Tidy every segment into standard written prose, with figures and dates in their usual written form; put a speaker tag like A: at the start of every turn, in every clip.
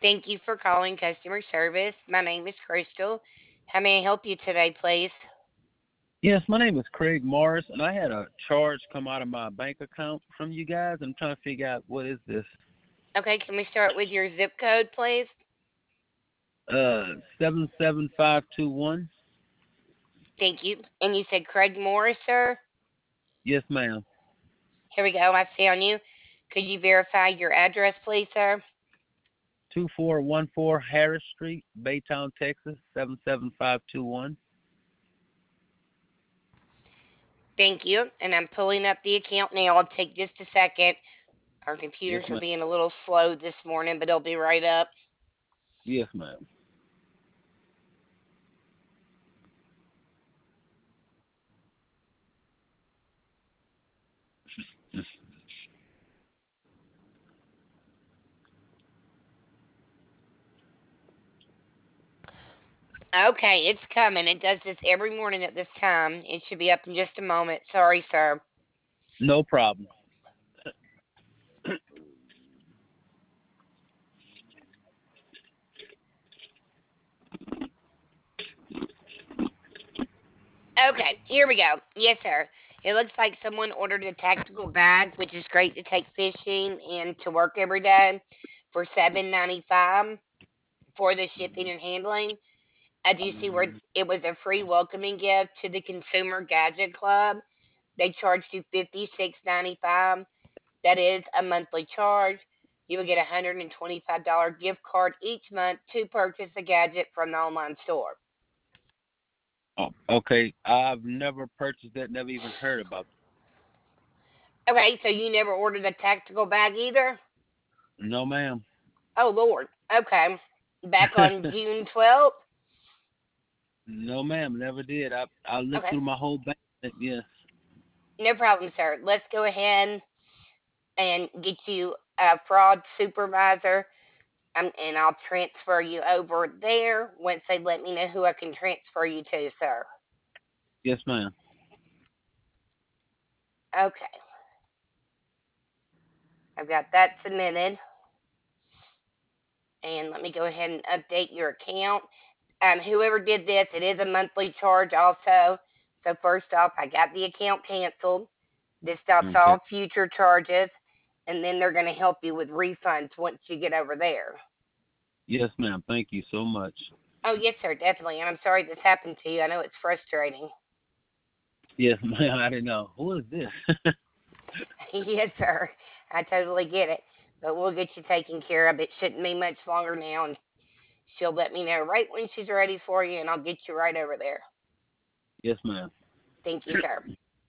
A: Thank you for calling customer service. My name is Crystal. How may I help you today, please?
B: Yes, my name is Craig Morris, and I had a charge come out of my bank account from you guys. I'm trying to figure out what is this.
A: Okay, can we start with your zip code, please?
B: 77521.
A: Thank you. And you said Craig Morris, sir?
B: Yes, ma'am.
A: Here we go. I found you. Could you verify your address, please, sir?
B: 2414 Harris Street, Baytown, Texas 77521.
A: Thank you. And I'm pulling up the account now. I'll take just a second. Our
B: Yes,
A: computers are
B: ma'am.
A: being a little slow this morning, but it'll be right up.
B: Yes, ma'am.
A: Okay, it's coming. It does this every morning at this time. It should be up in just a moment. Sorry, sir.
B: No problem.
A: Okay, here we go. Yes, sir. It looks like someone ordered a tactical bag, which is great to take fishing and to work every day for $7.95 for the shipping and handling. I do see where it was a free welcoming gift to the Consumer Gadget Club. They charged you $56.95. That is a monthly charge. You will get a $125 gift card each month to purchase a gadget from the online store.
B: Oh, okay, I've never purchased that, never even heard about
A: Okay, so you never ordered a tactical bag either?
B: it. No, ma'am.
A: Oh Lord. Okay. Back on June 12th.
B: No, ma'am, never did. I looked
A: Okay.
B: through my whole bank. Yes.
A: No problem, sir. Let's go ahead and get you a fraud supervisor. And I'll transfer you over there once they let me know who I can transfer you to, sir.
B: Yes, ma'am.
A: Okay. I've got that submitted. And let me go ahead and update your account. Whoever did this, it is a monthly charge also. So first off, I got the account canceled. This stops
B: Okay.
A: all future charges, and then they're going to help you with refunds once you get over there.
B: Yes, ma'am. Thank you so much.
A: Oh yes, sir, definitely. And I'm sorry this happened to you. I know it's frustrating.
B: Yes, ma'am. I didn't know. Who is this?
A: Yes, sir. I totally get it. But we'll get you taken care of. It shouldn't be much longer now, and she'll let me know right when she's ready for you, and I'll get you right over there.
B: Yes, ma'am.
A: Thank you, sir.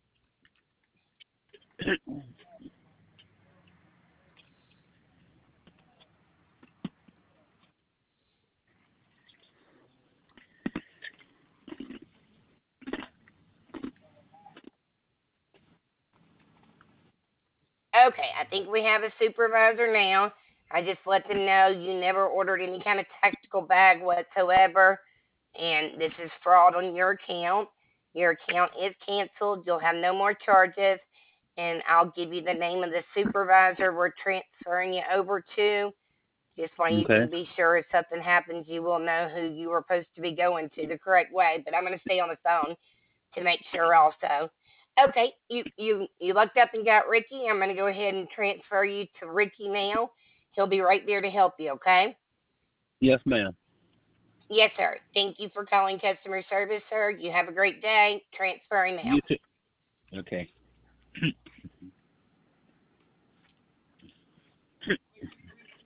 A: Okay, I think we have a supervisor now. I just let them know you never ordered any kind of tactical bag whatsoever, and this is fraud on your account. Your account is canceled. You'll have no more charges, and I'll give you the name of the supervisor we're transferring you over to. Just want you to
B: Okay.
A: be sure if something happens, you will know who you were supposed to be going to the correct way. But I'm going to stay on the phone to make sure also. Okay, you looked up and got Ricky. I'm going to go ahead and transfer you to Ricky now. He'll be right there to help you, okay?
B: Yes, ma'am.
A: Yes, sir. Thank you for calling customer service, sir. You have a great day. Transferring now.
B: You too. Okay.